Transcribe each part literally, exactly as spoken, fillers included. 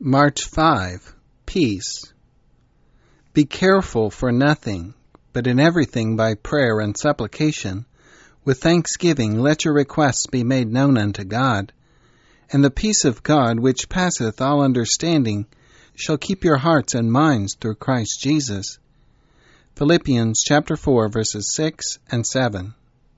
March fifth. Peace. Be careful for nothing, but in everything by prayer and supplication, with thanksgiving let your requests be made known unto God, and the peace of God, which passeth all understanding, shall keep your hearts and minds through Christ Jesus. Philippians chapter four, verses six and seven.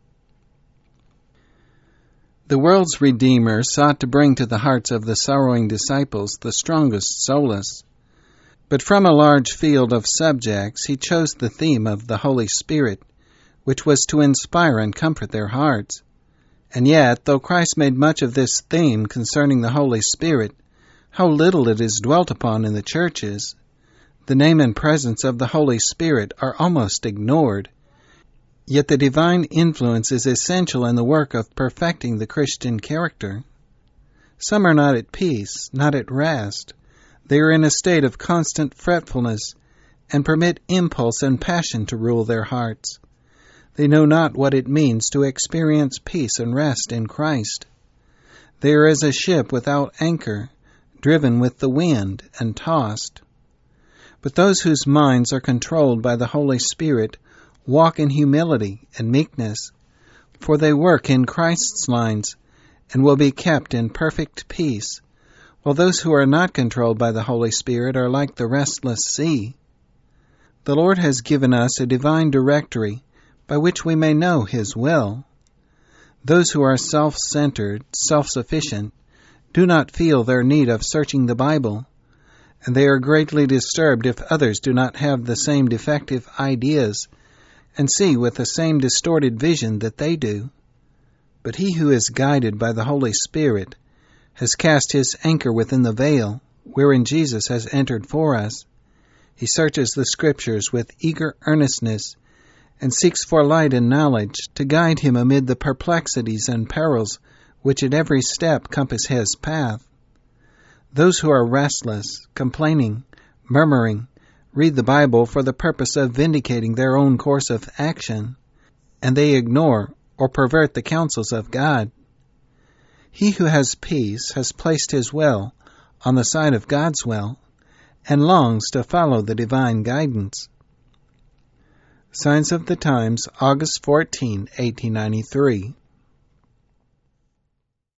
The world's Redeemer sought to bring to the hearts of the sorrowing disciples the strongest solace. But from a large field of subjects he chose the theme of the Holy Spirit, which was to inspire and comfort their hearts. And yet, though Christ made much of this theme concerning the Holy Spirit, how little it is dwelt upon in the churches. The name and presence of the Holy Spirit are almost ignored. Yet the divine influence is essential in the work of perfecting the Christian character. Some are not at peace, not at rest. They are in a state of constant fretfulness, and permit impulse and passion to rule their hearts. They know not what it means to experience peace and rest in Christ. They are as a ship without anchor, driven with the wind and tossed. But those whose minds are controlled by the Holy Spirit walk in humility and meekness, for they work in Christ's lines and will be kept in perfect peace, while those who are not controlled by the Holy Spirit are like the restless sea. The Lord has given us a divine directory by which we may know His will. Those who are self-centered, self-sufficient, do not feel their need of searching the Bible, and they are greatly disturbed if others do not have the same defective ideas and see with the same distorted vision that they do. But he who is guided by the Holy Spirit has cast his anchor within the veil, wherein Jesus has entered for us. He searches the Scriptures with eager earnestness, and seeks for light and knowledge to guide him amid the perplexities and perils which at every step compass his path. Those who are restless, complaining, murmuring, read the Bible for the purpose of vindicating their own course of action, and they ignore or pervert the counsels of God. He who has peace has placed his will on the side of God's will, and longs to follow the divine guidance. Signs of the Times, August fourteenth, eighteen ninety-three.